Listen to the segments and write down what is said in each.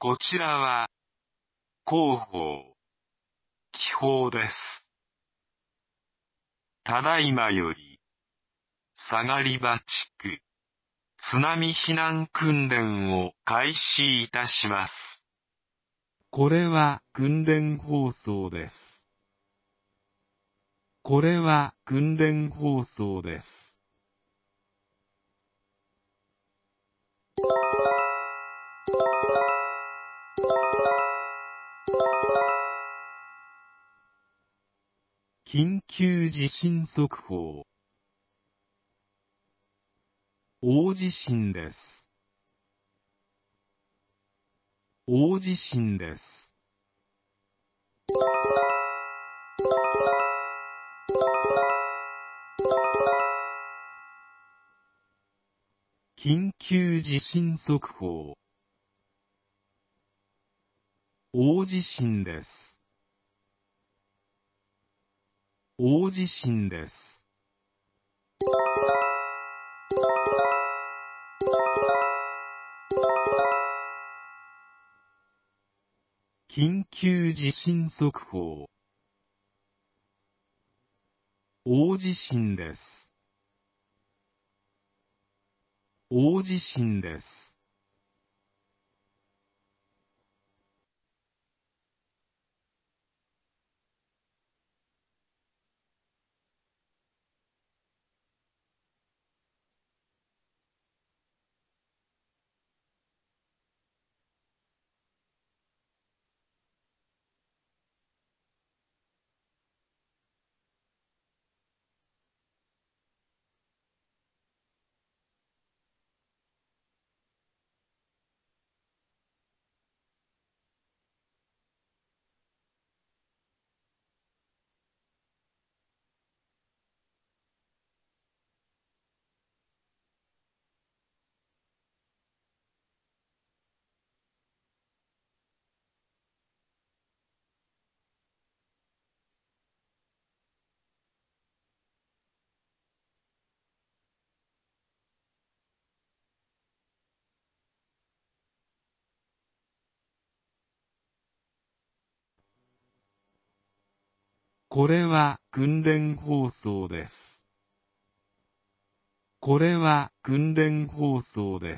こちらは、広報、気泡です。ただいまより、下り場地区、津波避難訓練を開始いたします。これは訓練放送です。これは訓練放送です。緊急地震速報。大地震です。大地震です。緊急地震速報。大地震です。大地震です。緊急地震速報。大地震です。大地震です。これは訓練放送です。これは訓練放送です。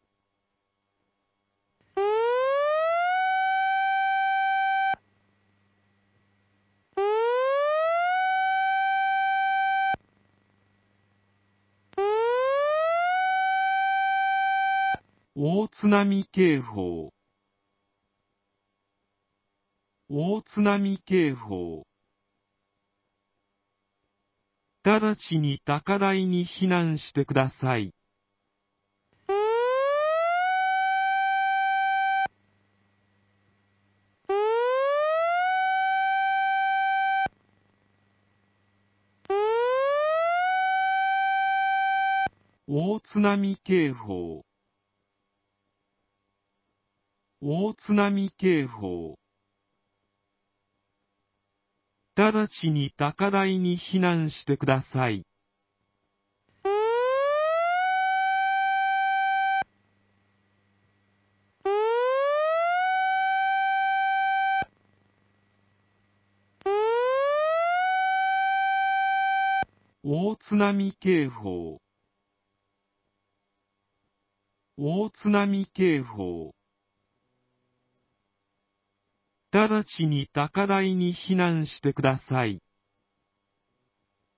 大津波警報。大津波警報。直ちに高台に避難してください。大津波警報。大津波警報。直ちに高台に避難してください。大津波警報。大津波警報。直ちに高台に避難してください。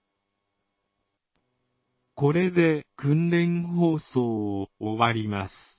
これで訓練放送を終わります。